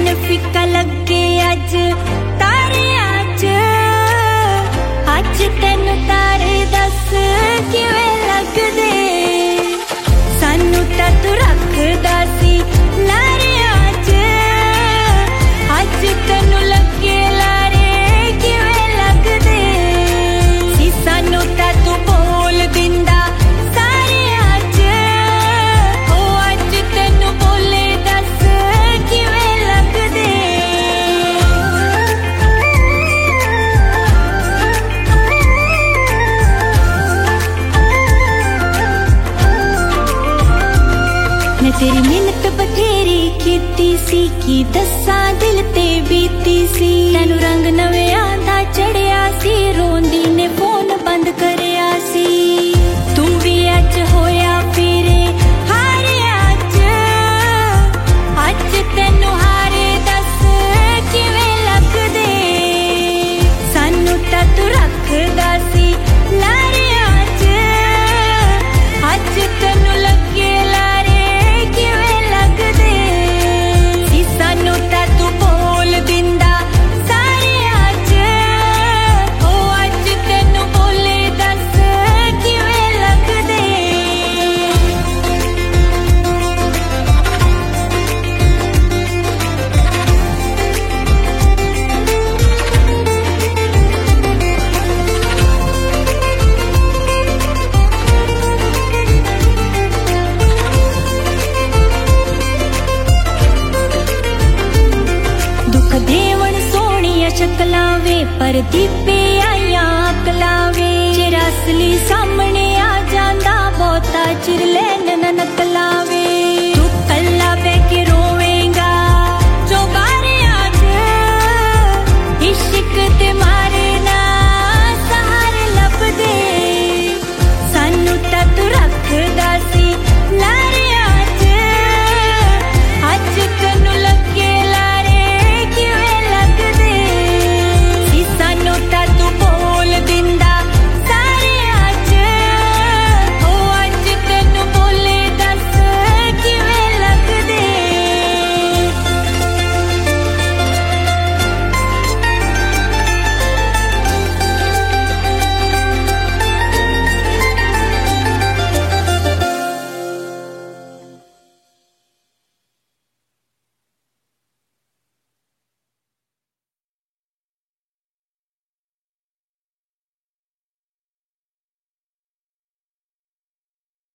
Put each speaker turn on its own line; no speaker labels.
फिक्का लगे अज तारे अज तेनू तारे दस किवें लगदे सानू तां तू रखदा सी लारे अज तेनू लगे लारे किवें लगदे सी सानू तां तू बोल दिंदा सारे अज ओ अज तेनू बोले दस किवें लगदे मैं तेरी मिन्नत बथेरी कीती सी की दस्सां दिल ते बीती सी तैनू रंग नवें दा चढ़िया सी रोंदी ने फोन बंद करया सी तू भी अज होया फिरे हारे अज तैनू हारे दस किवें लगदे सानू तां तू रखदा सी लारे अज तैनू लगे लारे किवें लगदे सी सानू तां तू बोल दिंदा सारे अज ओ अज तैनू बोले दस किवें लगदे दुख देवण सोहणिया शक्लां वे पर दीपे आईयां अकलां वे जेरा असली सामने आ जांदा बहुता चिर लैन न नकलां वे तू कल्ला